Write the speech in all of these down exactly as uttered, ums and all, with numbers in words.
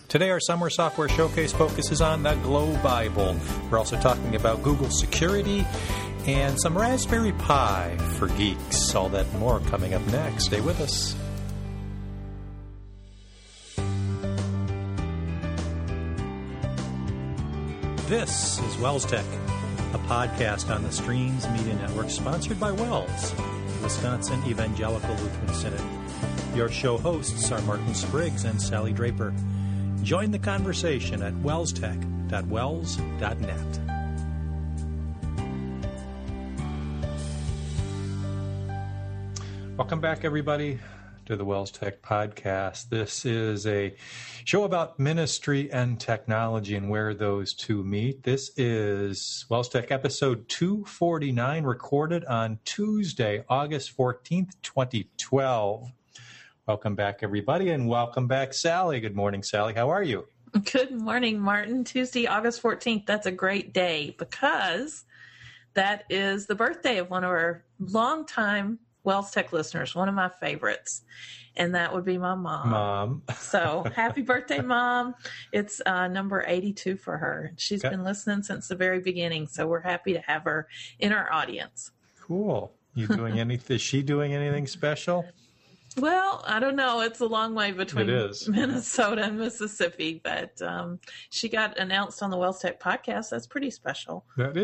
Today, our Summer Software Showcase focuses on the Glow Bible. We're also talking about Google security and some Raspberry Pi for geeks. All that and more coming up next. Stay with us. This is Wells Tech, a podcast on the Streams Media Network sponsored by Wells, Wisconsin Evangelical Lutheran Synod. Your show hosts are Martin Spriggs and Sally Draper. Join the conversation at wells tech dot wells dot net. Welcome back, everybody, to the Wells Tech Podcast. This is a show about ministry and technology and where those two meet. This is Wells Tech episode two forty-nine, recorded on Tuesday, August fourteenth, twenty twelve. Welcome back, everybody, and welcome back, Sally. Good morning, Sally. How are you? Good morning, Martin. Tuesday, August fourteenth. That's a great day because that is the birthday of one of our longtime Wells Tech listeners, one of my favorites, and that would be my mom. Mom. So happy birthday, Mom. It's uh, number eighty-two for her. She's okay. been listening since the very beginning, so we're happy to have her in our audience. Cool. You doing anything? Is she doing anything special? Well, I don't know. It's a long way between it is. Minnesota and Mississippi, but um, she got announced on the Wells Tech Podcast. That's pretty special. That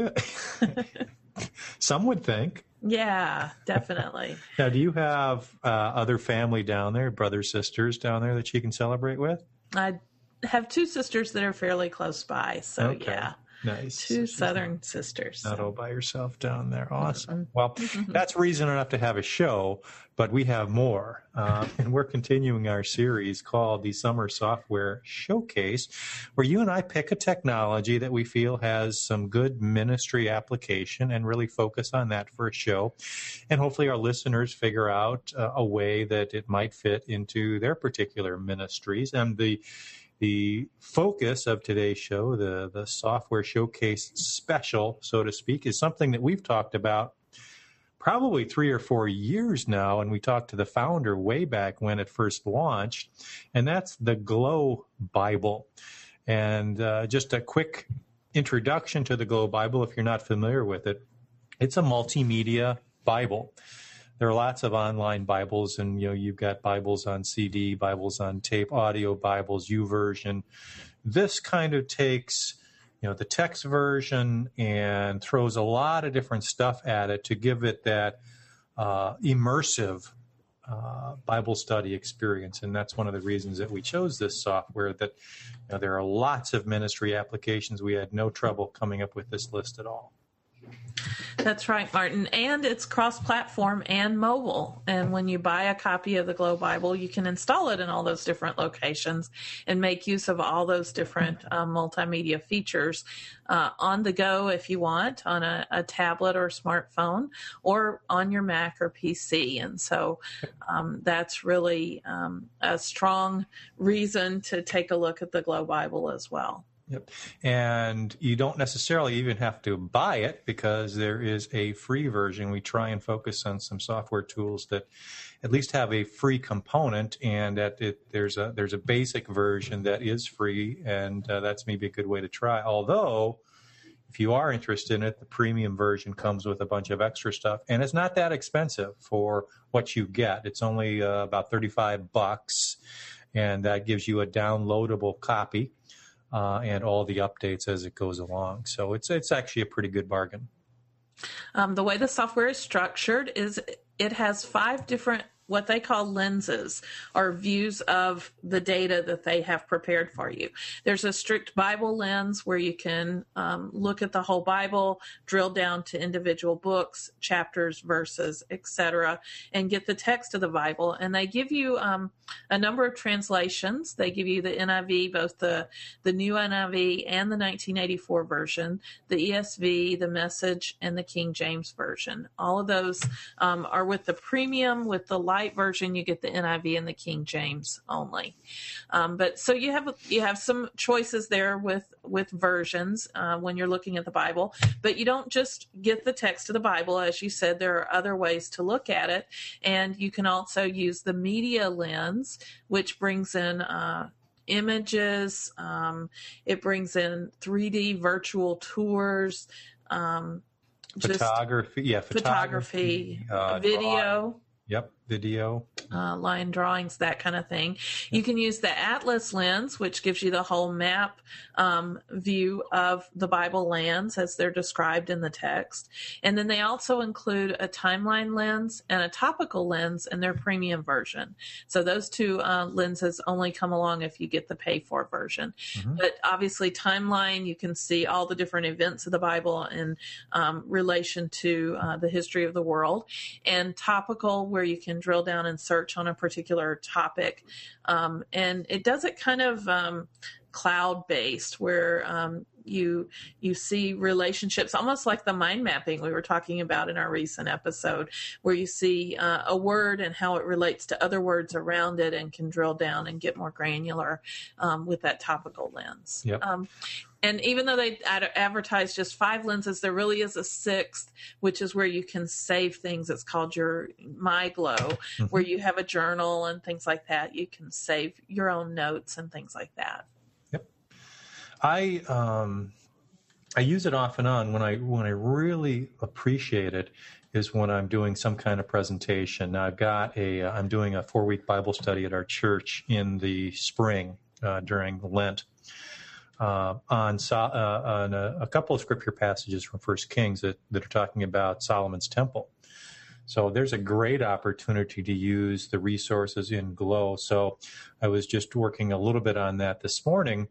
is. Some would think. Yeah, definitely. Now, do you have uh, other family down there, brothers, sisters down there that she can celebrate with? I have two sisters that are fairly close by, so okay. yeah. Nice. Two sisters Southern not, sisters. Not so. all by yourself down there. Awesome. Mm-hmm. Well, that's reason enough to have a show, but we have more. Uh, and we're continuing our series called the Summer Software Showcase, where you and I pick a technology that we feel has some good ministry application and really focus on that for a show. And hopefully our listeners figure out uh, a way that it might fit into their particular ministries. And the The focus of today's show, the, the Software Showcase Special, so to speak, is something that we've talked about probably three or four years now, and we talked to the founder way back when it first launched, and that's the Glow Bible. And uh, just a quick introduction to the Glow Bible, if you're not familiar with it, it's a multimedia Bible. There are lots of online Bibles, and you know you've got Bibles on C D, Bibles on tape, audio Bibles, YouVersion. This kind of takes you know the text version and throws a lot of different stuff at it to give it that uh, immersive uh, Bible study experience, and that's one of the reasons that we chose this software. That you know, there are lots of ministry applications. We had no trouble coming up with this list at all. That's right, Martin. And it's cross-platform and mobile. And when you buy a copy of the Glow Bible, you can install it in all those different locations and make use of all those different um, multimedia features uh, on the go if you want, on a, a tablet or smartphone, or on your Mac or P C. And so um, that's really um, a strong reason to take a look at the Glow Bible as well. Yep. And you don't necessarily even have to buy it because there is a free version. We try and focus on some software tools that at least have a free component, and that it, there's a there's a basic version that is free, and uh, that's maybe a good way to try. Although, if you are interested in it, the premium version comes with a bunch of extra stuff, and it's not that expensive for what you get. It's only uh, about thirty-five bucks, and that gives you a downloadable copy. Uh, and all the updates as it goes along. So it's it's actually a pretty good bargain. Um, the way the software is structured is it has five different what they call lenses, or views of the data that they have prepared for you. There's a strict Bible lens where you can um, look at the whole Bible, drill down to individual books, chapters, verses, et cetera, and get the text of the Bible. And they give you um, a number of translations. They give you the N I V, both the, the new N I V and the nineteen eighty-four version, the E S V, the Message, and the King James Version. All of those um, are with the premium. With the light version, you get the N I V and the King James only. Um, but so you have you have some choices there with with versions uh, when you're looking at the Bible. But you don't just get the text of the Bible. As you said, there are other ways to look at it, and you can also use the media lens, which brings in uh, images. Um, it brings in three D virtual tours. Um, photography, yeah, photography, photography uh, video. drawing. Yep, video. Uh, line drawings, that kind of thing. You can use the Atlas lens, which gives you the whole map um, view of the Bible lands as they're described in the text. And then they also include a timeline lens and a topical lens in their premium version. So those two uh, lenses only come along if you get the pay for version. Mm-hmm. But obviously timeline, you can see all the different events of the Bible in um, relation to uh, the history of the world. And topical, where you can drill down and search on a particular topic. Um, and it does it kind of um, cloud-based, where um, you you see relationships, almost like the mind mapping we were talking about in our recent episode, where you see uh, a word and how it relates to other words around it and can drill down and get more granular um, with that topical lens. Yep. Um, And even though they ad- advertise just five lenses, there really is a sixth, which is where you can save things. It's called your MyGlow, mm-hmm. where you have a journal and things like that. You can save your own notes and things like that. Yep. I um, I use it off and on. When I when I really appreciate it is when I'm doing some kind of presentation. Now I've got a I'm doing a four week Bible study at our church in the spring uh, during Lent. Uh, on, so, uh, on a, a couple of scripture passages from First Kings that, that are talking about Solomon's temple. So there's a great opportunity to use the resources in Glow. So I was just working a little bit on that this morning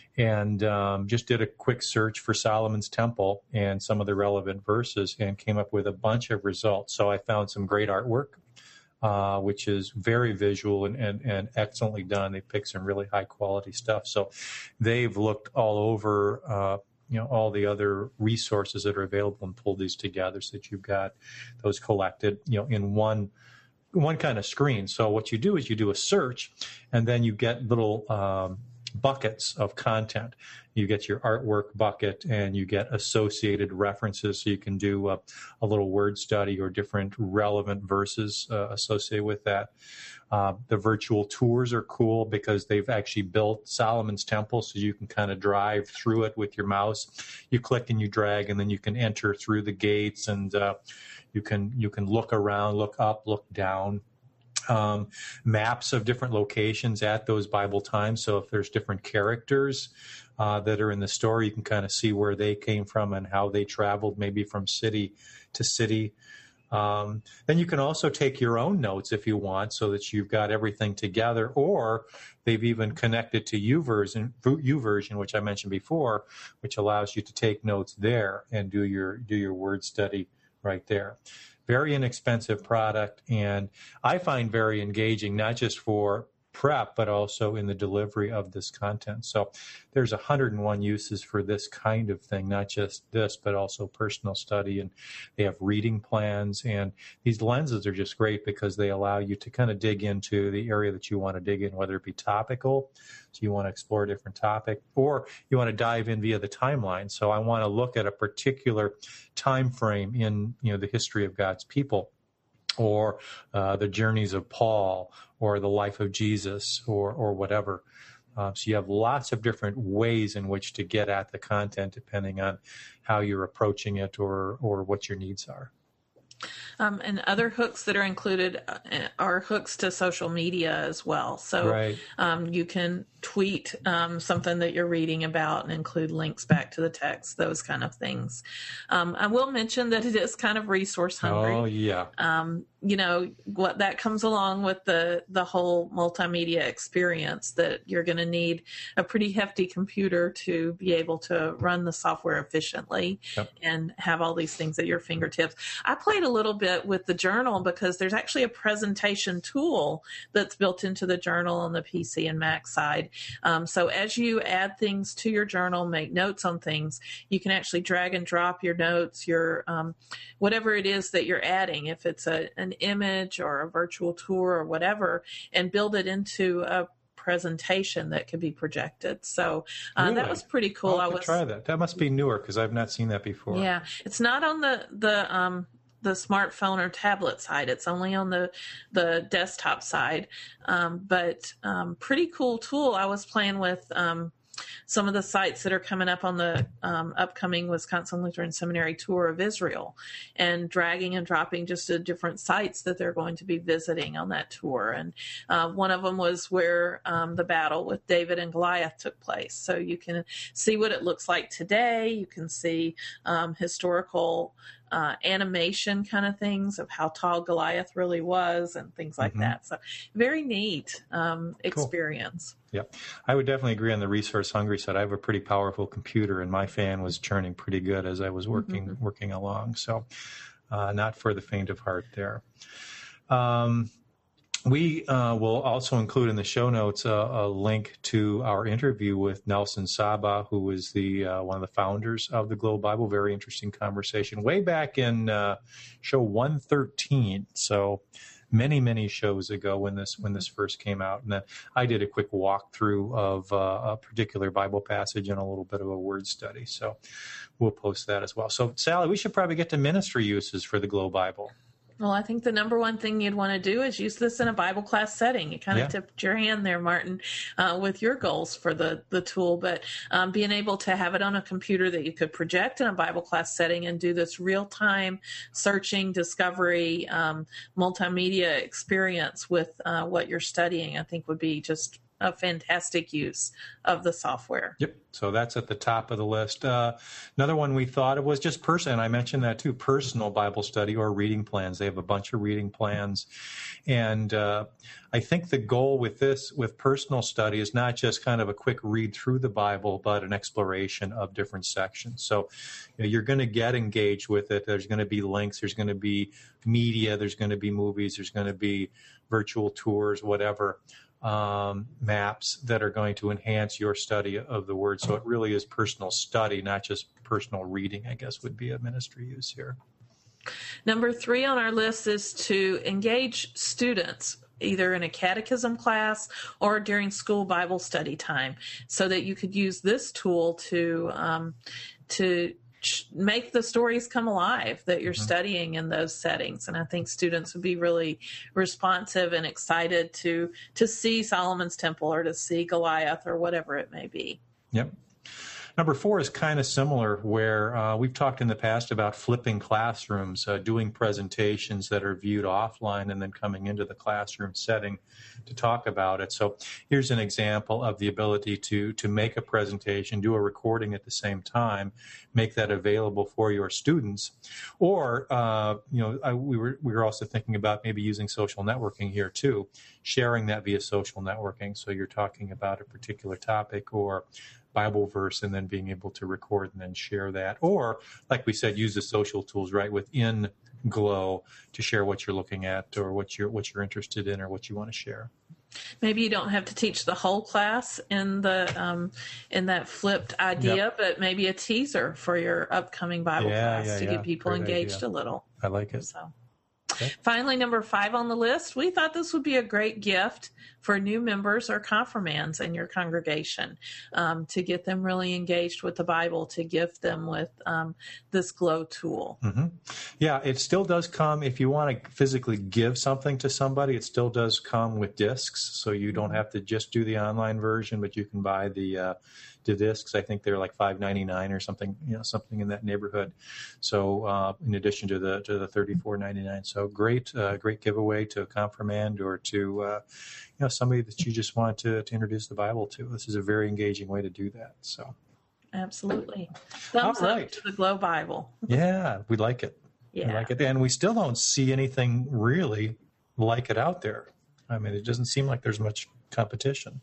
and um, just did a quick search for Solomon's temple and some of the relevant verses and came up with a bunch of results. So I found some great artwork. Uh, which is very visual and, and, and excellently done. They pick some really high quality stuff. So they've looked all over, uh, you know, all the other resources that are available and pulled these together so that you've got those collected, you know, in one one kind of screen. So what you do is you do a search, and then you get little um, buckets of content. You get your artwork bucket and you get associated references, so you can do a, a little word study or different relevant verses uh, associated with that. Uh, the virtual tours are cool because they've actually built Solomon's temple, so you can kind of drive through it with your mouse. You click and you drag, and then you can enter through the gates, and uh, you can you can look around, look up, look down. Um, maps of different locations at those Bible times. So if there's different characters uh, that are in the story, you can kind of see where they came from and how they traveled, maybe from city to city. Um, then you can also take your own notes if you want, so that you've got everything together. Or they've even connected to YouVersion, YouVersion, which I mentioned before, which allows you to take notes there and do your do your word study right there. Very inexpensive product, and I find very engaging, not just for prep, but also in the delivery of this content. So there's one hundred one uses for this kind of thing, not just this, but also personal study. And they have reading plans, and these lenses are just great because they allow you to kind of dig into the area that you want to dig in, whether it be topical, so you want to explore a different topic, or you want to dive in via the timeline. So I want to look at a particular time frame in, you know, the history of God's people, or uh, the journeys of Paul, or the life of Jesus, or or whatever. Uh, so you have lots of different ways in which to get at the content, depending on how you're approaching it or or what your needs are. Um, and other hooks that are included are hooks to social media as well. So right. um, you can tweet um, something that you're reading about and include links back to the text, those kind of things. Um, I will mention that it is kind of resource hungry. Oh, yeah. Um, you know, what that comes along with the, the whole multimedia experience, that you're going to need a pretty hefty computer to be able to run the software efficiently yep. and have all these things at your fingertips. I played a little bit with the journal because there's actually a presentation tool that's built into the journal on the P C and Mac side. Um, so as you add things to your journal, make notes on things, you can actually drag and drop your notes, your um, whatever it is that you're adding, if it's a, an image or a virtual tour or whatever, and build it into a presentation that could be projected. So uh, really? That was pretty cool. I'll I was try that. That must be newer because I've not seen that before. Yeah, it's not on the the um, the smartphone or tablet side. It's only on the the desktop side, um, but um, pretty cool tool. I was playing with um, some of the sites that are coming up on the um, upcoming Wisconsin Lutheran Seminary tour of Israel, and dragging and dropping just the different sites that they're going to be visiting on that tour. And uh, one of them was where um, the battle with David and Goliath took place. So you can see what it looks like today. You can see um, historical Uh, animation kind of things of how tall Goliath really was and things like mm-hmm. that. So very neat um, experience. Cool. Yeah, I would definitely agree on the resource hungry side. I have a pretty powerful computer, and my fan was churning pretty good as I was working mm-hmm. working along. So uh, not for the faint of heart there. Um, We uh, will also include in the show notes a, a link to our interview with Nelson Saba, who was the uh, one of the founders of the Globe Bible. Very interesting conversation way back in uh, show one thirteen. So many, many shows ago when this when this first came out. And then I did a quick walkthrough of uh, a particular Bible passage and a little bit of a word study. So we'll post that as well. So, Sally, we should probably get to ministry uses for the Globe Bible. Well, I think the number one thing you'd want to do is use this in a Bible class setting. You kind of yeah. tipped your hand there, Martin, uh, with your goals for the, the tool. But um, being able to have it on a computer that you could project in a Bible class setting and do this real-time searching, discovery, um, multimedia experience with uh, what you're studying, I think would be just a fantastic use of the software. Yep. So that's at the top of the list. Uh, another one we thought of was just person. And I mentioned that too, personal Bible study or reading plans. They have a bunch of reading plans. And uh, I think the goal with this, with personal study, is not just kind of a quick read through the Bible, but an exploration of different sections. So you know, you're going to get engaged with it. There's going to be links. There's going to be media. There's going to be movies. There's going to be virtual tours, whatever. Um, maps that are going to enhance your study of the Word. So it really is personal study, not just personal reading, I guess, would be a ministry use here. Number three on our list is to engage students either in a catechism class or during school Bible study time, so that you could use this tool to um, to make the stories come alive that you're mm-hmm. studying in those settings. And I think students would be really responsive and excited to to see Solomon's Temple or to see Goliath or whatever it may be. Yep. Number four is kind of similar, where uh, we've talked in the past about flipping classrooms, uh, doing presentations that are viewed offline and then coming into the classroom setting to talk about it. So here's an example of the ability to to make a presentation, do a recording at the same time, make that available for your students. Or, uh, you know, I, we were we were also thinking about maybe using social networking here too, sharing that via social networking. So you're talking about a particular topic or Bible verse and then being able to record and then share that. Or, like we said, use the social tools right within Glow to share what you're looking at or what you're what you're interested in or what you want to share. Maybe you don't have to teach the whole class in the um, in that flipped idea, yep. but maybe a teaser for your upcoming Bible yeah, class yeah, to yeah. get people Great engaged idea. a little. I like it. So. Okay. Finally, number five on the list, we thought this would be a great gift for new members or confirmands in your congregation, um, to get them really engaged with the Bible, to gift them with um, this Glow tool. Mm-hmm. Yeah, it still does come, if you want to physically give something to somebody, it still does come with discs, so you don't have to just do the online version, but you can buy the uh, the discs. I think they're like five ninety-nine or something, you know, something in that neighborhood. So uh, in addition to the to the thirty-four ninety-nine, so great, uh, great giveaway to a confirmand or to uh, you know somebody that you just want to, to introduce the Bible to. This is a very engaging way to do that. So absolutely, thumbs All right. up to the Glow Bible. Yeah, we like it. Yeah, we like it, and we still don't see anything really like it out there. I mean, it doesn't seem like there's much competition.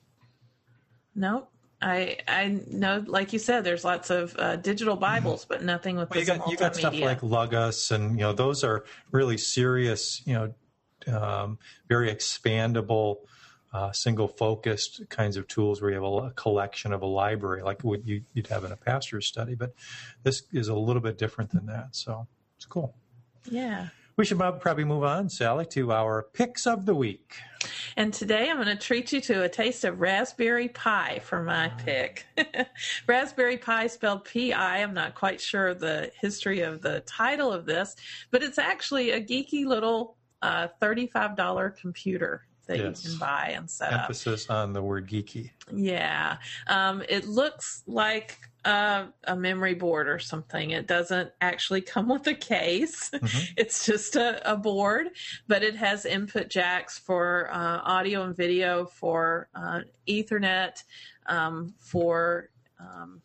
Nope. I I know, like you said, there's lots of uh, digital Bibles, but nothing with well, this you got, multimedia. You got stuff like Logos, and you know those are really serious, you know, um, very expandable, uh, single-focused kinds of tools where you have a, a collection of a library, like what you, you'd have in a pastor's study. But this is a little bit different than that, so it's cool. Yeah. We should probably move on, Sally, to our picks of the week. And today I'm going to treat you to a taste of Raspberry Pi for my pick. Raspberry Pi, spelled P I. I'm not quite sure of the history of the title of this, but it's actually a geeky little uh, thirty-five dollars computer that yes. you can buy and set Emphasis up. Emphasis on the word geeky. Yeah. Um, it looks like uh, a memory board or something. It doesn't actually come with a case. Mm-hmm. It's just a, a board, but it has input jacks for uh, audio and video, for uh, Ethernet, um, for... Um,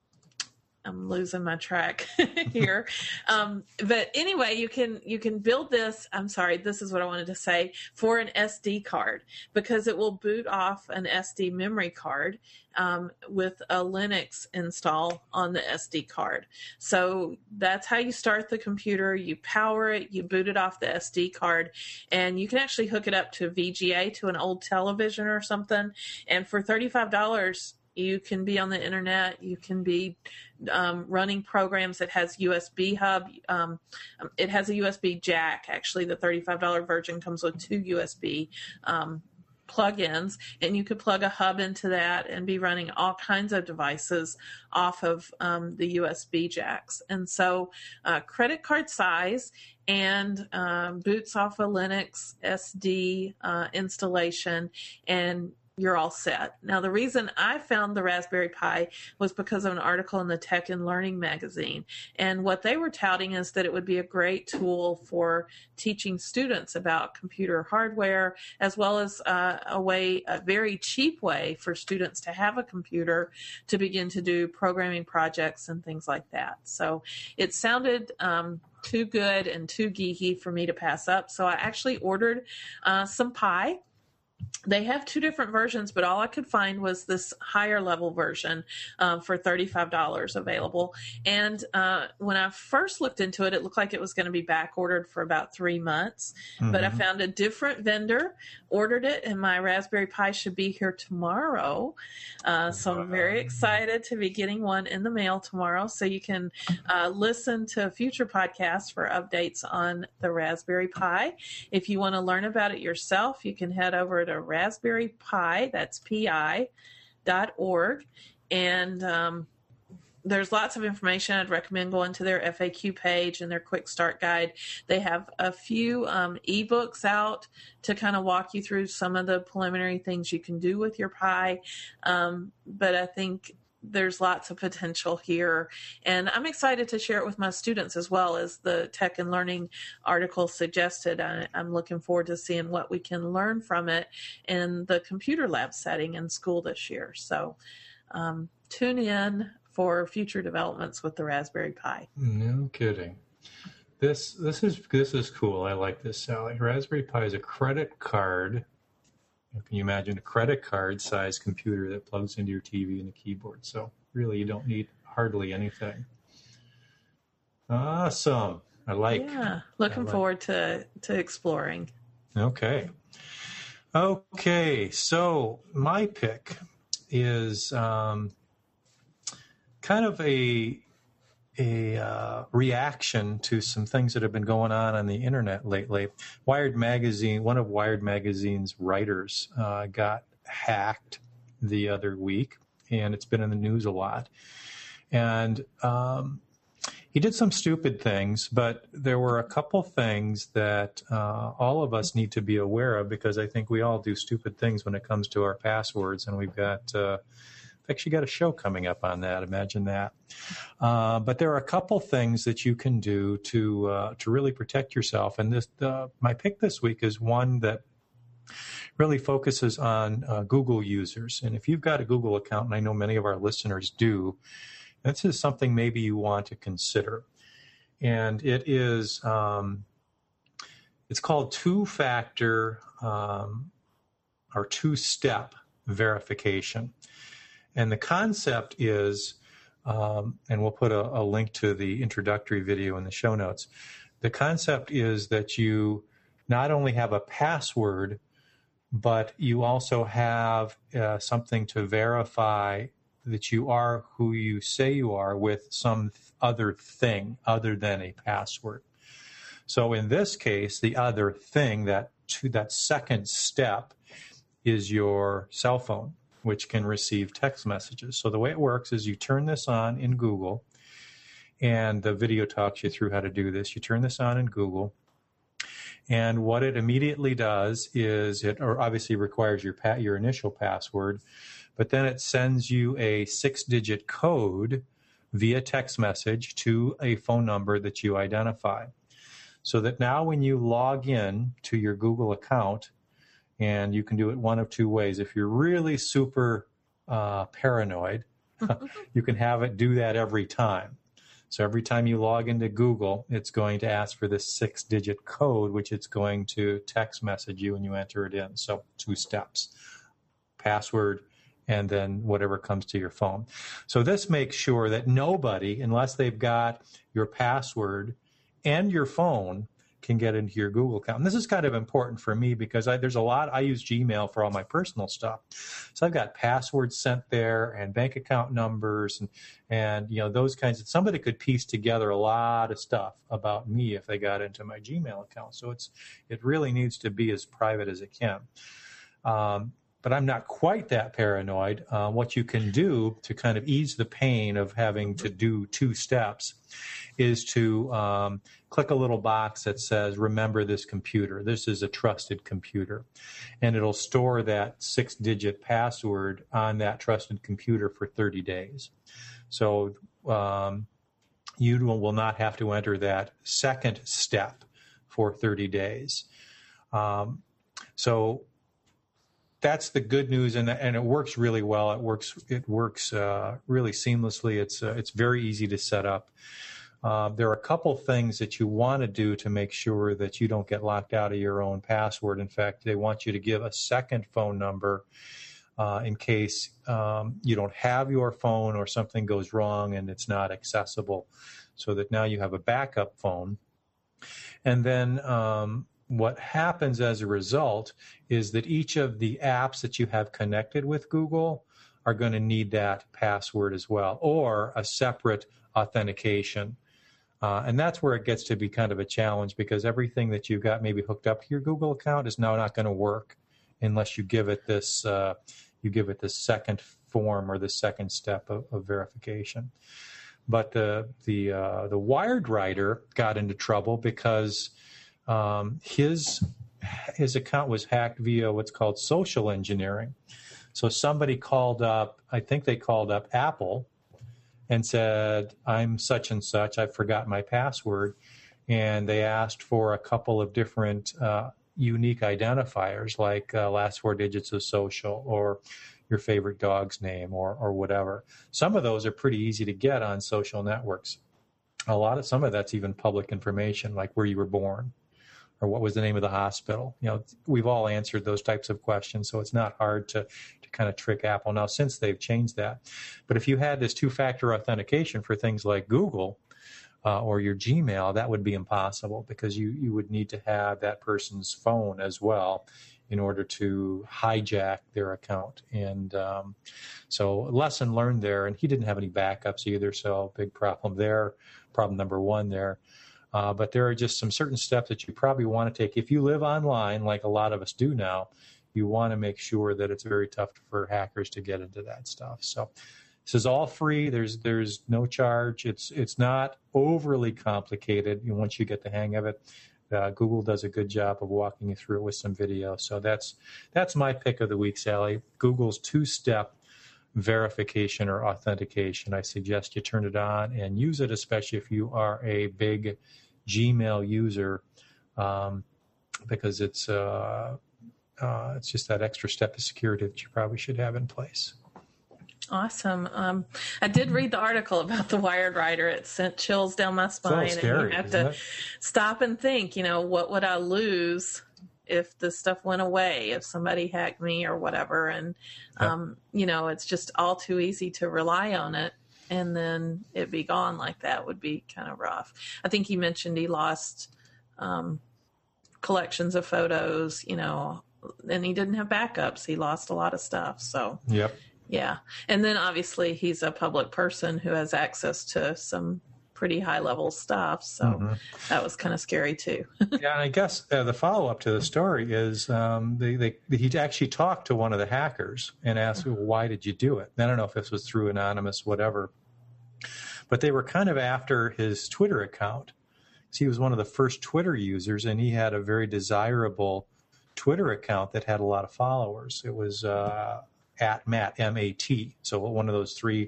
I'm losing my track here. Um, but anyway, you can you can build this. I'm sorry, this is what I wanted to say, for an S D card, because it will boot off an S D memory card um, with a Linux install on the S D card. So that's how you start the computer. You power it, you boot it off the S D card, and you can actually hook it up to V G A, to an old television or something. And for thirty-five dollars, you can be on the internet. You can be um, running programs. It has U S B hub. Um, it has a U S B jack. Actually, the thirty-five dollars version comes with two U S B um, plug-ins, and you could plug a hub into that and be running all kinds of devices off of um, the U S B jacks. And so uh, credit card size, and um, boots off a Linux S D uh, installation, and you're all set. Now, the reason I found the Raspberry Pi was because of an article in the Tech and Learning magazine. And what they were touting is that it would be a great tool for teaching students about computer hardware, as well as uh, a way, a very cheap way for students to have a computer to begin to do programming projects and things like that. So it sounded um, too good and too geeky for me to pass up. So I actually ordered uh, some Pi. They have two different versions, but all I could find was this higher level version um, for thirty-five dollars available. And uh, when I first looked into it, it looked like it was going to be back ordered for about three months. Mm-hmm. But I found a different vendor, ordered it, and my Raspberry Pi should be here tomorrow. Uh, so I'm very excited to be getting one in the mail tomorrow. So you can uh, listen to future podcasts for updates on the Raspberry Pi. If you want to learn about it yourself, you can head over to Raspberry Pi, that's P I, dot org. And um, there's lots of information. I'd recommend going to their F A Q page and their quick start guide. They have a few um, ebooks out to kind of walk you through some of the preliminary things you can do with your Pi. Um, but I think there's lots of potential here. And I'm excited to share it with my students as well, as the Tech and Learning article suggested. I, I'm looking forward to seeing what we can learn from it in the computer lab setting in school this year. So um, tune in for future developments with the Raspberry Pi. No kidding. This this is this is cool. I like this, Sally. Raspberry Pi is a credit card. Can you imagine a credit card size computer that plugs into your T V and a keyboard? So really, you don't need hardly anything. Awesome. I like. Yeah, looking I like. forward to, to exploring. Okay. Okay, so my pick is um, kind of a a uh, reaction to some things that have been going on on the internet lately. Wired Magazine, one of Wired Magazine's writers uh, got hacked the other week, and it's been in the news a lot. And um, he did some stupid things, but there were a couple things that uh, all of us need to be aware of, because I think we all do stupid things when it comes to our passwords, and we've got... Uh, actually got a show coming up on that. Imagine that. Uh, but there are a couple things that you can do to uh, to really protect yourself. And this, uh, my pick this week is one that really focuses on uh, Google users. And if you've got a Google account, and I know many of our listeners do, this is something maybe you want to consider. And it is um, it's called two-factor um, or two-step verification. And the concept is, um, and we'll put a, a link to the introductory video in the show notes. The concept is that you not only have a password, but you also have uh, something to verify that you are who you say you are with some other thing other than a password. So in this case, the other thing, that to that second step, is your cell phone, which can receive text messages. So the way it works is you turn this on in Google, and the video talks you through how to do this. You turn this on in Google, and what it immediately does is it or obviously requires your pa- your initial password, but then it sends you a six-digit code via text message to a phone number that you identify. So that now when you log in to your Google account, and you can do it one of two ways. If you're really super uh, paranoid, you can have it do that every time. So every time you log into Google, it's going to ask for this six-digit code, which it's going to text message you when you enter it in. So two steps, password, and then whatever comes to your phone. So this makes sure that nobody, unless they've got your password and your phone, can get into your Google account. And this is kind of important for me because I, there's a lot, I use Gmail for all my personal stuff. So I've got passwords sent there and bank account numbers and, and, you know, those kinds of, somebody could piece together a lot of stuff about me if they got into my Gmail account. So it's, it really needs to be as private as it can. Um, but I'm not quite that paranoid. Uh, what you can do to kind of ease the pain of having to do two steps is to um, click a little box that says, remember this computer. This is a trusted computer. And it'll store that six-digit password on that trusted computer for thirty days. So um, you will not have to enter that second step for thirty days. Um, so that's the good news, and and it works really well. It works it works uh, really seamlessly. It's uh, it's very easy to set up. Uh, there are a couple things that you want to do to make sure that you don't get locked out of your own password. In fact, they want you to give a second phone number uh, in case um, you don't have your phone or something goes wrong and it's not accessible, so that now you have a backup phone. And then um, what happens as a result is that each of the apps that you have connected with Google are going to need that password as well, or a separate authentication. Uh, and that's where it gets to be kind of a challenge, because everything that you've got maybe hooked up to your Google account is now not going to work unless you give it this uh, you give it this second form or the second step of, of verification. But the the uh, the WiredWriter got into trouble because um, his his account was hacked via what's called social engineering. So somebody called up, I think they called up Apple, and said, I'm such and such, I forgot my password. And they asked for a couple of different uh, unique identifiers, like uh, last four digits of social or your favorite dog's name or or whatever. Some of those are pretty easy to get on social networks. A lot of, some of that's even public information, like where you were born or what was the name of the hospital. You know, we've all answered those types of questions, so it's not hard to kind of trick Apple now since they've changed that. But if you had this two-factor authentication for things like Google uh, or your Gmail, that would be impossible, because you, you would need to have that person's phone as well in order to hijack their account. And um, so lesson learned there. And he didn't have any backups either, so big problem there, problem number one there. Uh, but there are just some certain steps that you probably want to take. If you live online, like a lot of us do now, you want to make sure that it's very tough for hackers to get into that stuff. So this is all free. There's there's no charge. It's it's not overly complicated. You know, once you get the hang of it, uh, Google does a good job of walking you through it with some video. So that's that's my pick of the week, Sally. Google's two-step verification or authentication. I suggest you turn it on and use it, especially if you are a big Gmail user, um, because it's uh, uh, it's just that extra step of security that you probably should have in place. Awesome. Um, I did read the article about the WiredWriter. It sent chills down my spine. It's a little scary, and you have isn't to it? stop and think, you know, what would I lose if the stuff went away, if somebody hacked me or whatever. And, Yep. um, you know, it's just all too easy to rely on it. And then it be gone like that would be kind of rough. I think he mentioned he lost um, collections of photos, you know, and he didn't have backups. He lost a lot of stuff. So, Yep. yeah. And then obviously he's a public person who has access to some pretty high level stuff. So mm-hmm. that was kind of scary too. Yeah, and I guess uh, the follow up to the story is um, they, they, he actually talked to one of the hackers and asked, well, why did you do it? I don't know if this was through anonymous, whatever, but they were kind of after his Twitter account. He was one of the first Twitter users, and he had a very desirable Twitter account that had a lot of followers. It was uh, at Matt, M A T. So one of those three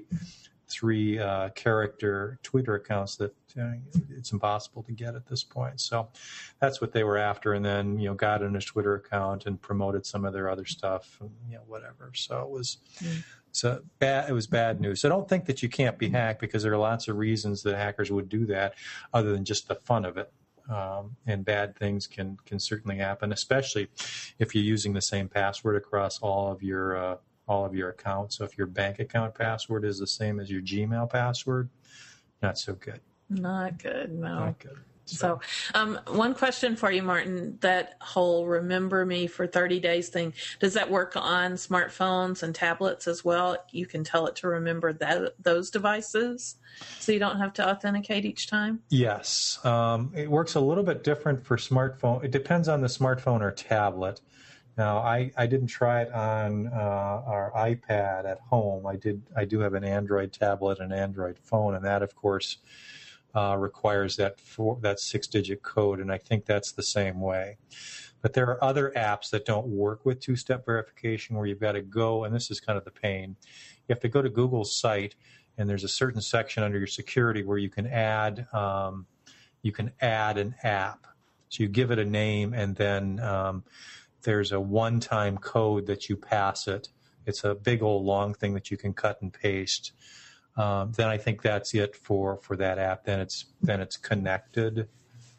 three uh, character Twitter accounts that uh, it's impossible to get at this point. So that's what they were after, and then, you know, got in his Twitter account and promoted some of their other stuff, and, you know, whatever. So it was mm. so bad. It was bad news. So don't think that you can't be hacked, because there are lots of reasons that hackers would do that, other than just the fun of it. Um, and bad things can can certainly happen, especially if you're using the same password across all of your uh, all of your accounts. So if your bank account password is the same as your Gmail password, not so good. Not good, no. Not good. So, so um, one question for you, Martin, that whole remember me for thirty days thing, does that work on smartphones and tablets as well? You can tell it to remember that those devices, so you don't have to authenticate each time? Yes. Um, it works a little bit different for smartphone. It depends on the smartphone or tablet. Now, I, I didn't try it on uh, our iPad at home. I did. I do have an Android tablet and Android phone, and that, of course, uh, requires that four, that six-digit code, and I think that's the same way. But there are other apps that don't work with two-step verification, where you've got to go, and this is kind of the pain. You have to go to Google's site, and there's a certain section under your security where you can add um, you can add an app. So you give it a name, and then um, there's a one-time code that you pass it. It's a big old long thing that you can cut and paste. Um, then I think that's it for, for that app. Then it's then it's connected.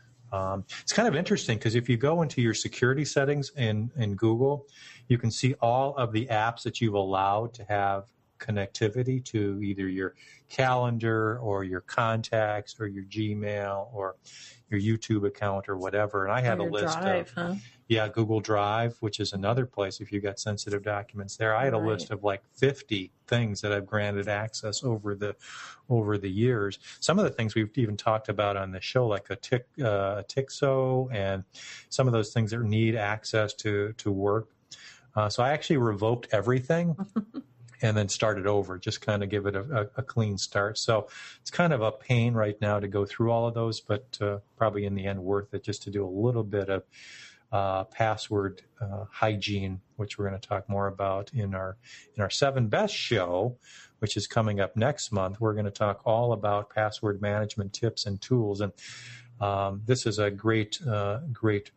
Um, it's kind of interesting, because if you go into your security settings in, in Google, you can see all of the apps that you've allowed to have connectivity to either your calendar or your contacts or your Gmail or your YouTube account or whatever. And I have a list Drive, of, huh? yeah, Google Drive, which is another place if you've got sensitive documents there. I had a Right. list of like fifty things that I've granted access over the over the years. Some of the things we've even talked about on the show, like a tick, uh, a Tixo, and some of those things that need access to to work. Uh, so I actually revoked everything. And then started over, just kind of give it a, a, a clean start. So it's kind of a pain right now to go through all of those, but uh, probably in the end worth it, just to do a little bit of uh, password uh, hygiene, which we're going to talk more about in our in our Seven Best show, which is coming up next month. We're going to talk all about password management tips and tools, and um, this is a great uh, great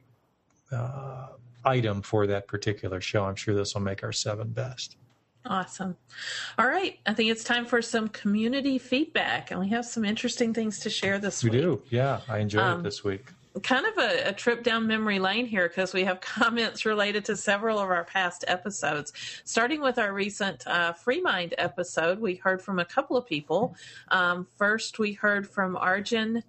uh, item for that particular show. I'm sure this will make our Seven Best. Awesome. All right. I think it's time for some community feedback, and we have some interesting things to share this we week. We do. Yeah, I enjoyed um, it this week. Kind of a, a trip down memory lane here, because we have comments related to several of our past episodes. Starting with our recent uh, Free Mind episode, we heard from a couple of people. Um, first, we heard from Arjun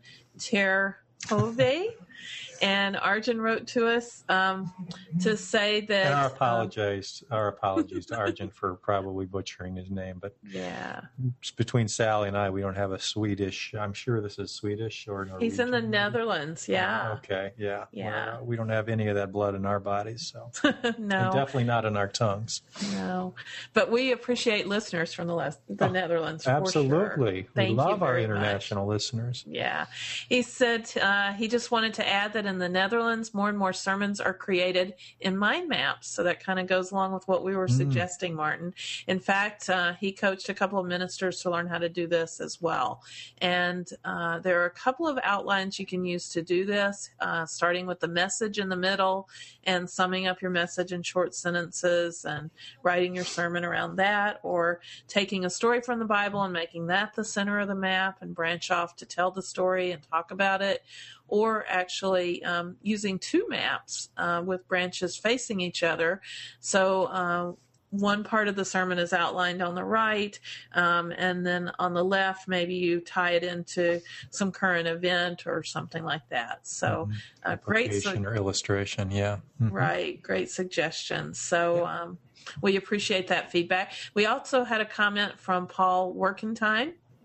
Terhove. And Arjun wrote to us um, to say that... And our apologies, um, our apologies to Arjun for probably butchering his name. But yeah, between Sally and I, we don't have a Swedish... I'm sure this is Swedish or Norwegian. He's in the Netherlands, yeah. Oh, okay, yeah. Yeah. Well, we don't have any of that blood in our bodies, so... No. And definitely not in our tongues. No. But we appreciate listeners from the, les- the oh, Netherlands, for absolutely. Sure. Thank we love you our very international much. listeners. Yeah. He said uh, he just wanted to add that in the Netherlands, more and more sermons are created in mind maps. So that kind of goes along with what we were mm. suggesting, Martin. In fact, uh, he coached a couple of ministers to learn how to do this as well. And uh, there are a couple of outlines you can use to do this, uh, starting with the message in the middle and summing up your message in short sentences and writing your sermon around that, or taking a story from the Bible and making that the center of the map and branch off to tell the story and talk about it, or actually um, using two maps uh, with branches facing each other. So uh, one part of the sermon is outlined on the right, um, and then on the left, maybe you tie it into some current event or something like that. So mm-hmm. uh, great su- or illustration, yeah. Mm-hmm. Right, great suggestions. So um, we appreciate that feedback. We also had a comment from Paul Workentime.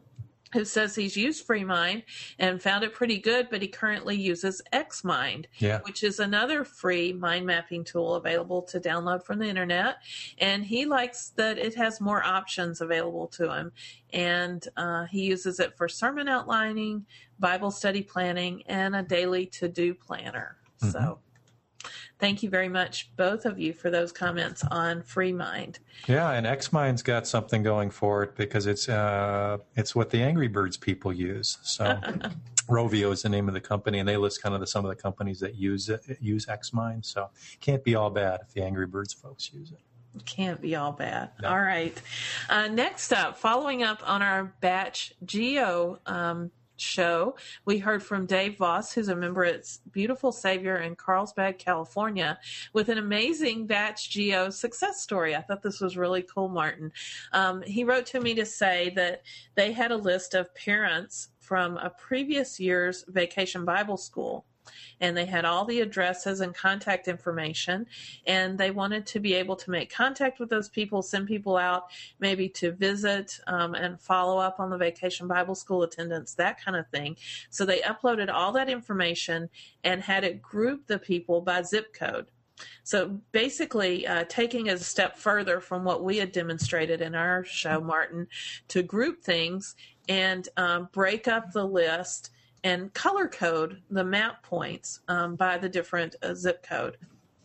who says he's used FreeMind and found it pretty good, but he currently uses XMind, yeah. which is another free mind mapping tool available to download from the internet. And he likes that it has more options available to him. And uh, he uses it for sermon outlining, Bible study planning, and a daily to-do planner. Mm-hmm. So thank you very much, both of you, for those comments on FreeMind. Yeah, and XMind's got something going for it because it's uh, it's what the Angry Birds people use. So Rovio is the name of the company, and they list kind of the, some of the companies that use it, use XMind. So can't be all bad if the Angry Birds folks use it. Can't be all bad. No. All right. Uh, next up, following up on our Batch Geo um show, we heard from Dave Voss, who's a member at Beautiful Savior in Carlsbad, California, with an amazing Batch Geo success story. I thought this was really cool, Martin. Um, he wrote to me to say that they had a list of parents from a previous year's Vacation Bible School, and they had all the addresses and contact information, and they wanted to be able to make contact with those people, send people out maybe to visit um, and follow up on the Vacation Bible School attendance, that kind of thing. So they uploaded all that information and had it group the people by zip code. So basically, uh, taking it a step further from what we had demonstrated in our show, Martin, to group things and um, break up the list and color code the map points um, by the different uh, zip code.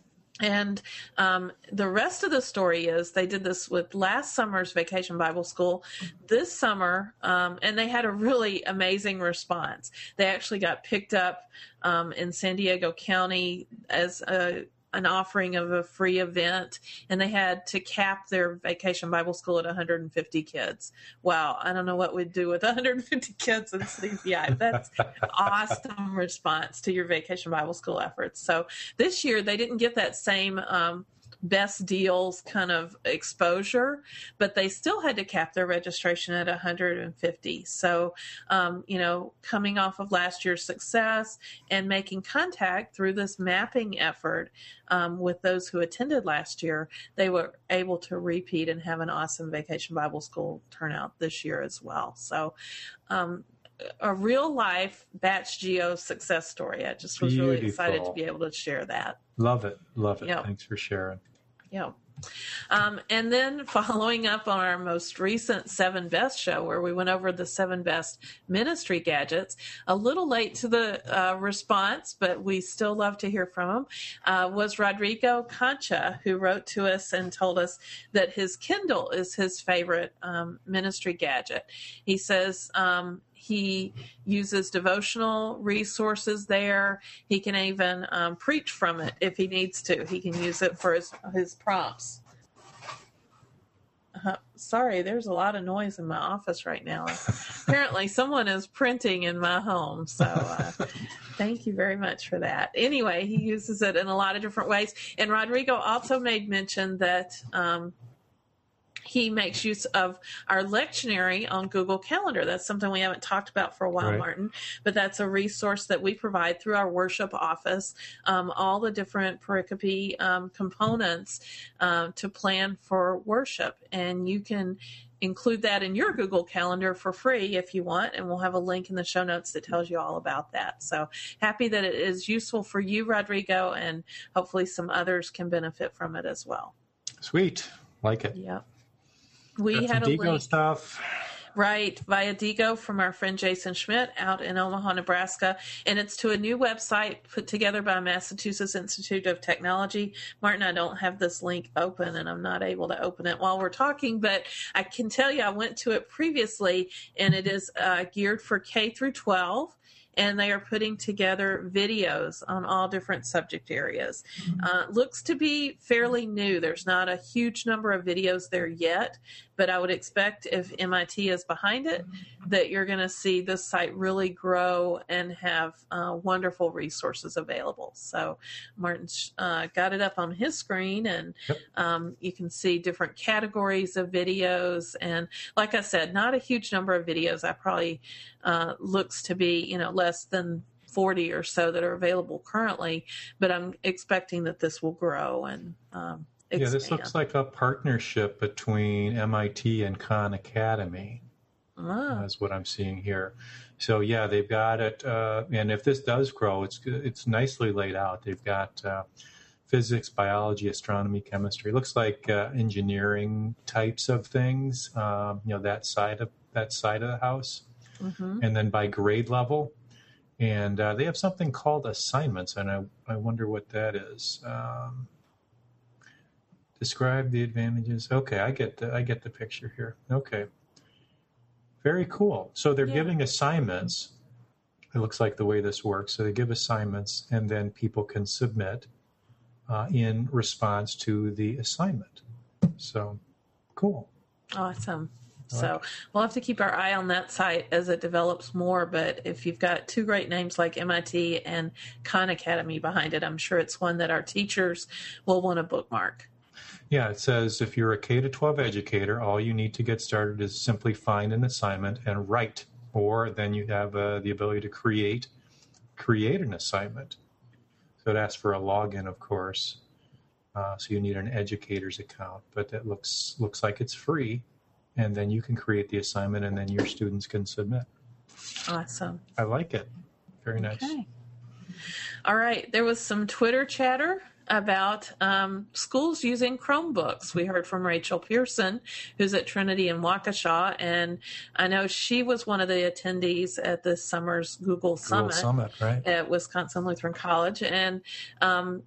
And um, the rest of the story is they did this with last summer's Vacation Bible School. This summer, um, and they had a really amazing response. They actually got picked up um, in San Diego County as a an offering of a free event, and they had to cap their Vacation Bible School at one hundred fifty kids. Wow, I don't know what we'd do with one hundred fifty kids in C V I. That's awesome response to your Vacation Bible School efforts. So this year they didn't get that same um, best deals kind of exposure, but they still had to cap their registration at one hundred fifty. So, um, you know, coming off of last year's success and making contact through this mapping effort um, with those who attended last year, they were able to repeat and have an awesome Vacation Bible School turnout this year as well. So, um, a real life Batch Geo success story. I just was Beautiful. Really excited to be able to share that. Love it. Love it. Yep. Thanks for sharing. Yeah. Um, and then following up on our most recent Seven Best show, where we went over the seven best ministry gadgets, a little late to the uh, response, but we still love to hear from him, uh, was Rodrigo Concha, who wrote to us and told us that his Kindle is his favorite um, ministry gadget. He says, um, he uses devotional resources there. He can even um, preach from it if he needs to. He can use it for his, his prompts. Uh, sorry, there's a lot of noise in my office right now. Apparently someone is printing in my home. So uh, thank you very much for that. Anyway, he uses it in a lot of different ways. And Rodrigo also made mention that um, he makes use of our lectionary on Google Calendar. That's something we haven't talked about for a while, right, Martin, but that's a resource that we provide through our worship office, um, all the different pericope um, components uh, to plan for worship. And you can include that in your Google Calendar for free if you want, and we'll have a link in the show notes that tells you all about that. So happy that it is useful for you, Rodrigo, and hopefully some others can benefit from it as well. Sweet. Like it. Yep. We Got had a Digo link, stuff. Right, via Digo from our friend Jason Schmidt out in Omaha, Nebraska, and it's to a new website put together by Massachusetts Institute of Technology. Martin, I don't have this link open, and I'm not able to open it while we're talking, but I can tell you I went to it previously, and it is uh, geared for K through twelve. And they are putting together videos on all different subject areas. Uh, looks to be fairly new. There's not a huge number of videos there yet, but I would expect if M I T is behind it, that you're going to see this site really grow and have uh, wonderful resources available. So Martin's uh, got it up on his screen, and yep. um, you can see different categories of videos. And like I said, not a huge number of videos. I probably uh, looks to be, you know, less than forty or so that are available currently, but I'm expecting that this will grow and um, expand. Yeah, this looks like a partnership between M I T and Khan Academy. Ah. That's what I'm seeing here. So yeah, they've got it. Uh, and if this does grow, it's it's nicely laid out. They've got uh, physics, biology, astronomy, chemistry. It looks like uh, engineering types of things. Um, you know, that side of that side of the house, Mm-hmm. and then by grade level. And uh, they have something called assignments, and I I wonder what that is. Um, describe the advantages. Okay, I get the I get the picture here. Okay. Very cool. So they're Yeah. giving assignments. It looks like the way this works. So they give assignments, and then people can submit uh, in response to the assignment. So cool. Awesome. I like So it. we'll have to keep our eye on that site as it develops more. But if you've got two great names like M I T and Khan Academy behind it, I'm sure it's one that our teachers will want to bookmark. Yeah, it says if you're a K to twelve educator, all you need to get started is simply find an assignment and write, or then you have uh, the ability to create create an assignment. So it asks for a login, of course. Uh, so you need an educator's account, but that looks looks like it's free, and then you can create the assignment, and then your students can submit. Awesome. I like it. Very nice. Okay. All right. There was some Twitter chatter about um, schools using Chromebooks. We heard from Rachel Pearson, who's at Trinity in Waukesha, and I know she was one of the attendees at this summer's Google Summit, Google Summit, right? at Wisconsin Lutheran College, and um,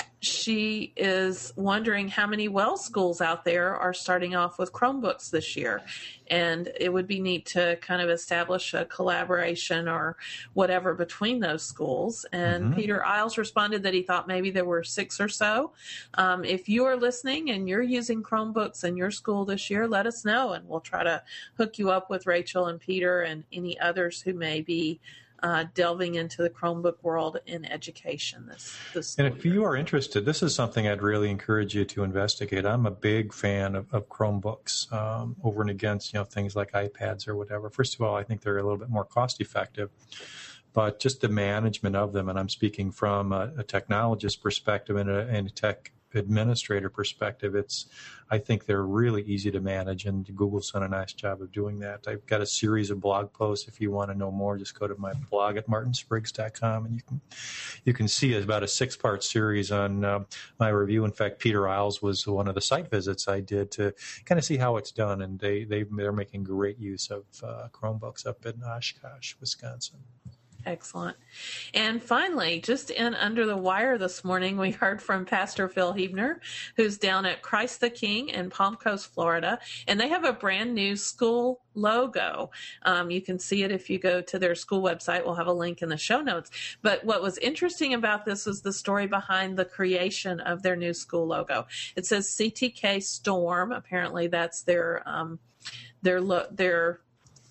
she is wondering how many Wells schools out there are starting off with Chromebooks this year. And it would be neat to kind of establish a collaboration or whatever between those schools. And Mm-hmm. Peter Isles responded that he thought maybe there were six or so. Um, if you are listening and you're using Chromebooks in your school this year, let us know, and we'll try to hook you up with Rachel and Peter and any others who may be Uh, delving into the Chromebook world in education this this And school if year. you are interested, this is something I'd really encourage you to investigate. I'm a big fan of, of Chromebooks um, over and against, you know, things like iPads or whatever. First of all, I think they're a little bit more cost effective, but just the management of them, and I'm speaking from a, a technologist perspective and a, and a tech administrator perspective, it's I think they're really easy to manage, and Google's done a nice job of doing that. I've got a series of blog posts. If you want to know more, just go to my blog at martin spriggs dot com, and you can you can see it's about a six-part series on uh, my review. In fact, Peter Isles was one of the site visits I did to kind of see how it's done, and they, they, they're making great use of uh, Chromebooks up in Oshkosh, Wisconsin. Excellent. And finally, just in under the wire this morning, we heard from Pastor Phil Hebner, who's down at Christ the King in Palm Coast, Florida, and they have a brand new school logo. Um, you can see it if you go to their school website. We'll have a link in the show notes. But what was interesting about this was the story behind the creation of their new school logo. It says C T K Storm. Apparently, that's their um, their lo- their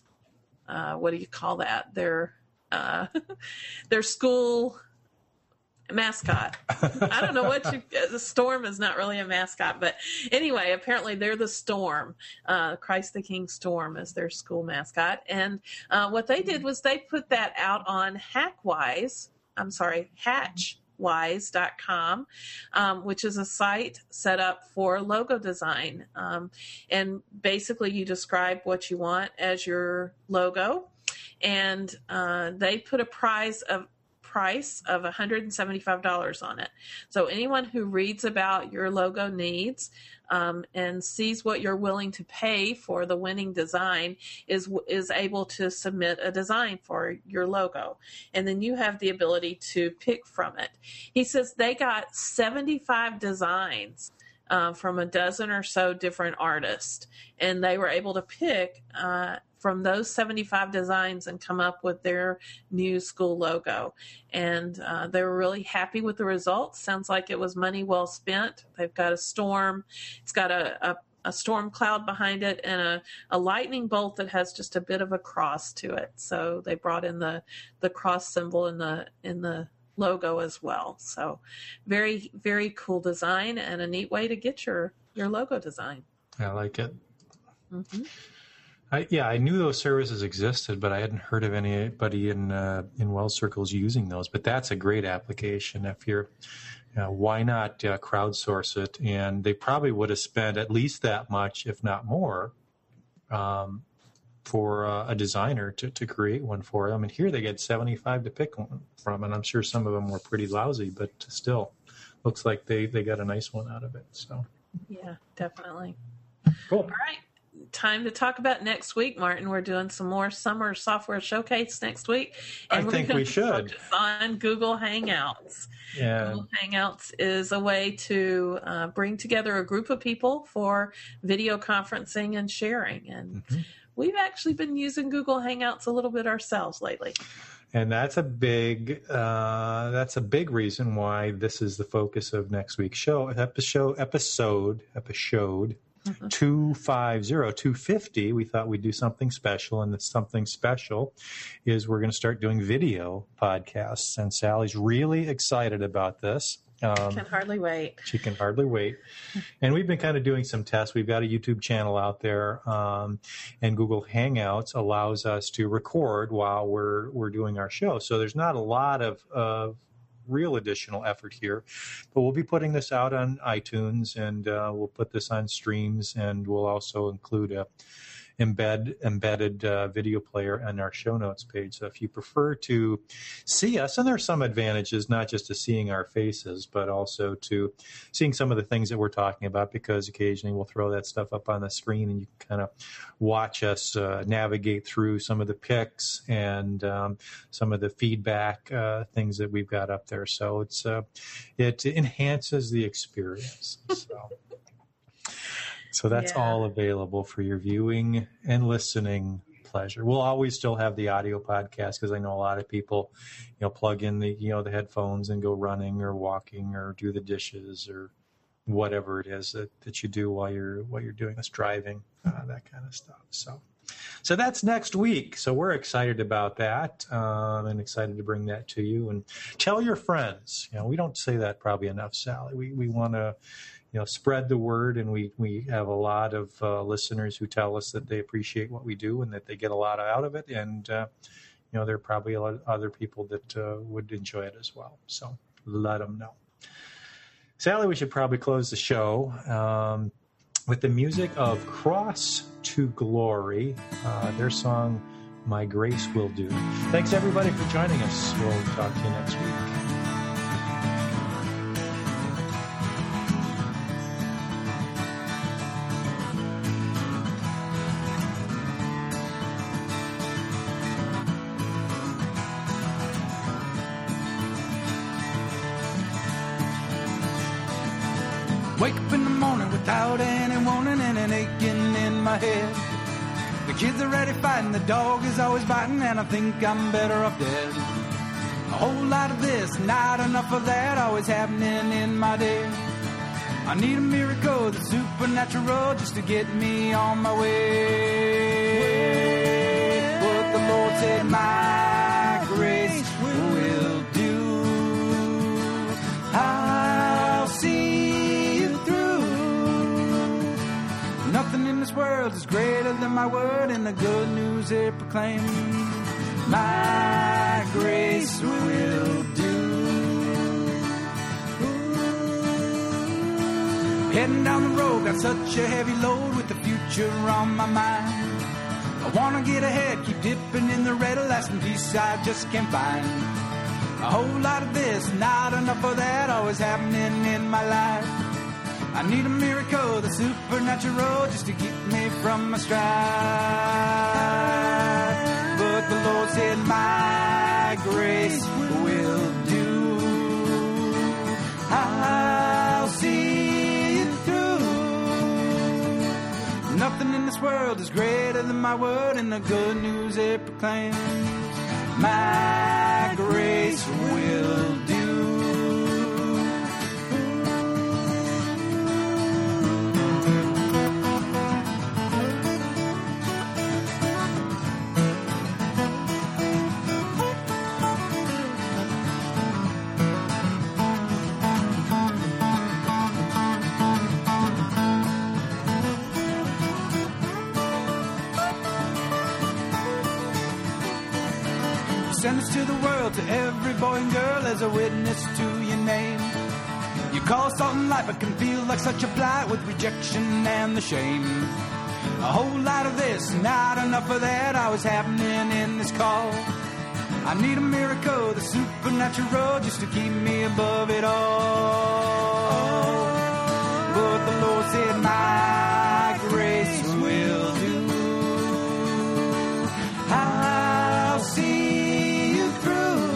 uh, what do you call that? Their Uh, their school mascot. I don't know what you, the Storm is not really a mascot, but anyway, apparently they're the Storm. Uh, Christ the King Storm is their school mascot. And uh, what they did was they put that out on Hackwise. I'm sorry, Hatch. wise dot com, um, which is a site set up for logo design. Um, and basically you describe what you want as your logo. And uh, they put a price of price of one hundred seventy-five dollars on it. So anyone who reads about your logo needs um, and sees what you're willing to pay for the winning design is is able to submit a design for your logo. And then you have the ability to pick from it. He says they got seventy-five designs uh, from a dozen or so different artists, and they were able to pick uh, from those seventy-five designs and come up with their new school logo. And uh, they were really happy with the results. Sounds like it was money well spent. They've got a storm. It's got a, a, a storm cloud behind it and a, a lightning bolt that has just a bit of a cross to it. So they brought in the, the cross symbol in the in the logo as well. So very, very cool design and a neat way to get your, your logo design. I like it. Mm-hmm. I, yeah, I knew those services existed, but I hadn't heard of anybody in uh, in Wells circles using those. But that's a great application. If you're, you know, why not uh, crowdsource it? And they probably would have spent at least that much, if not more, um, for uh, a designer to, to create one for them. And here they get seventy-five to pick one from, and I'm sure some of them were pretty lousy, but still looks like they, they got a nice one out of it. So yeah, definitely. Cool. All right. Time to talk about next week, Martin. We're doing some more summer software showcase next week. And I we're think we should. Focus on Google Hangouts. Yeah. Google Hangouts is a way to uh, bring together a group of people for video conferencing and sharing. And mm-hmm. we've actually been using Google Hangouts a little bit ourselves lately. And that's a big uh, that's a big reason why this is the focus of next week's show episode episode episode. two fifty, two fifty, we thought we'd do something special, and the something special is we're going to start doing video podcasts, and Sally's really excited about this. Um, can hardly wait. She can hardly wait. And we've been kind of doing some tests. We've got a YouTube channel out there, um, and Google Hangouts allows us to record while we're we're doing our show. So there's not a lot of uh, real additional effort here, but we'll be putting this out on iTunes, and uh, we'll put this on streams, and we'll also include a embed embedded uh, video player on our show notes page. So if you prefer to see us, and there are some advantages, not just to seeing our faces, but also to seeing some of the things that we're talking about, because occasionally we'll throw that stuff up on the screen and you can kind of watch us uh, navigate through some of the picks and um, some of the feedback uh, things that we've got up there. So it's uh, it enhances the experience. So. So that's yeah. all available for your viewing and listening pleasure. We'll always still have the audio podcast, because I know a lot of people, you know, plug in the, you know, the headphones and go running or walking or do the dishes or whatever it is that, that you do while you're while you're doing this, driving, uh, that kind of stuff. So, so that's next week. So we're excited about that, um, and excited to bring that to you. And tell your friends. You know, we don't say that probably enough, Sally. We we want to, you know, spread the word, and we, we have a lot of uh, listeners who tell us that they appreciate what we do and that they get a lot out of it. And, uh, you know, there are probably a lot of other people that uh, would enjoy it as well. So let them know. Sally, we should probably close the show um, with the music of Cross to Glory, uh, their song, My Grace Will Do. Thanks, everybody, for joining us. We'll talk to you next week. Wake up in the morning without any warning and an aching in my head. The kids are ready fighting, the dog is always biting, and I think I'm better off dead. A whole lot of this, not enough of that, always happening in my day. I need a miracle, the supernatural, just to get me on my way. But the Lord said, my grace will do. I'll see. Nothing in this world is greater than my word, and the good news it proclaims. My grace will do. Heading down the road, got such a heavy load with the future on my mind. I wanna get ahead, keep dipping in the red, lasting peace I just can't find. A whole lot of this, not enough of that, always happening in my life. I need a miracle, the supernatural, just to keep me from my stride. But the Lord said, my grace will do. I'll see it through. Nothing in this world is greater than my word, and the good news it proclaims. My grace will do. Send us to the world, to every boy and girl, as a witness to your name. You call salt and light, but can feel like such a blight with rejection and the shame. A whole lot of this, not enough of that. I was happening in this call. I need a miracle, the supernatural, just to keep me above it all. But the Lord said, my grace will do. I'll see you through.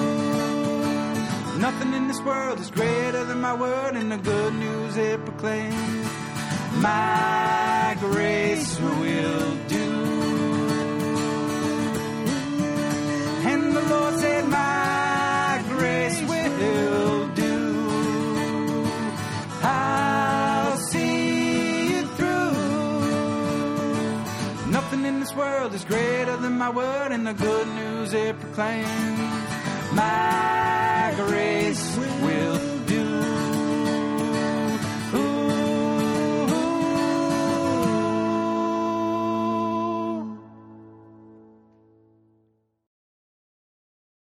Nothing in this world is greater than my word, and the good news it proclaims. My grace will do. And the Lord said, my grace will do. I'll see you through. Nothing in this world is greater than my word, and the good news it proclaims. My grace will